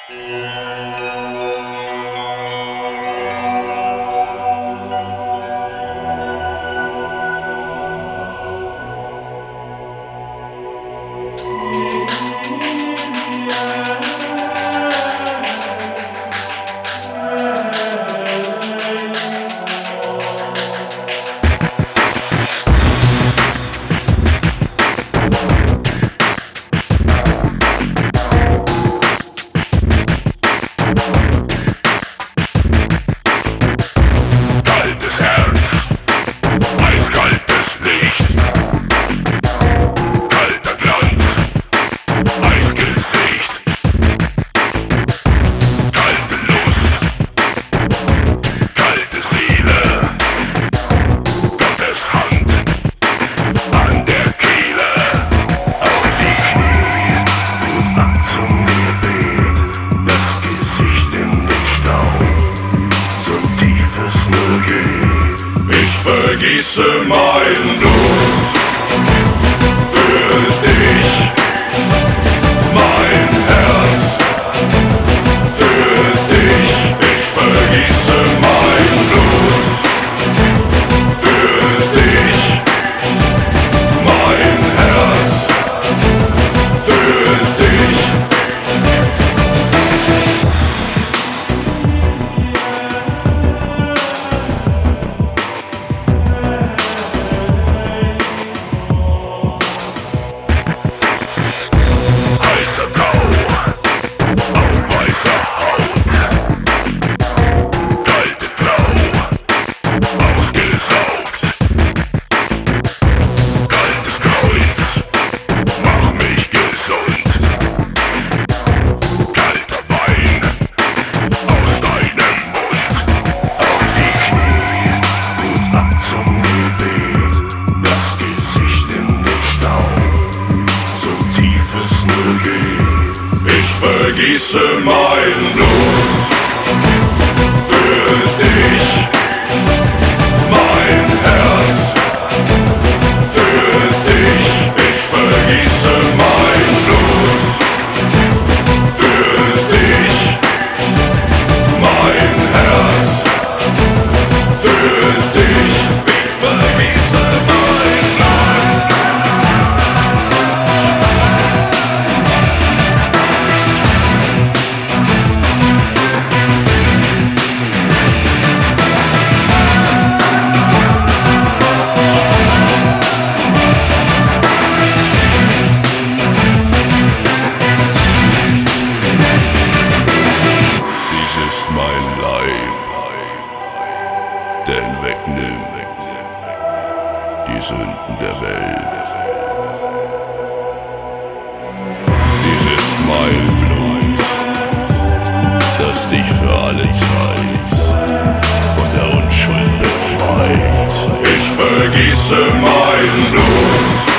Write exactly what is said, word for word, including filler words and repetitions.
Vergieße mein Blut für dich, mein Herz für dich. Ich vergieße mein Blut für dich, mein Herz für dich. Vergieße mein Blut für dich, mein Herz für dich. Ich vergieße mein Blut für dich, mein Herz für dich. Ich vergieße mein Blut. Ist mein Leib, der hinwegnimmt die Sünden der Welt. Dies ist mein Blut, das dich für alle Zeit von der Unschuld befreit. Ich vergieße mein Blut